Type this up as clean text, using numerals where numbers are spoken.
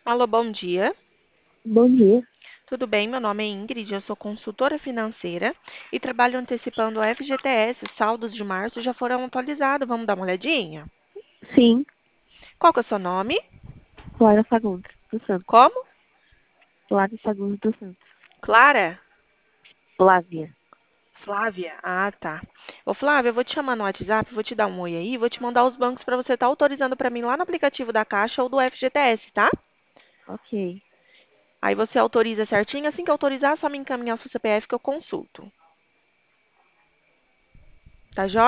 Alô, bom dia. Bom dia. Tudo bem? Meu nome é Ingrid, eu sou consultora financeira e trabalho antecipando o FGTS. Os saldos de março já foram atualizados. Vamos dar uma olhadinha? Sim, Qual que é o seu nome? Clara Fagundes dos Santos. Como? Clara Fagundes dos Santos. Clara? Flávia. Flávia? Ah, tá. Ô, Flávia, eu vou te chamar no WhatsApp, vou te dar um oi aí, vou te mandar os bancos para você estar autorizando para mim lá no aplicativo da Caixa ou do FGTS, tá? Ok. Aí você autoriza certinho. Assim que autorizar, só me encaminhar o seu CPF que eu consulto. Tá joia?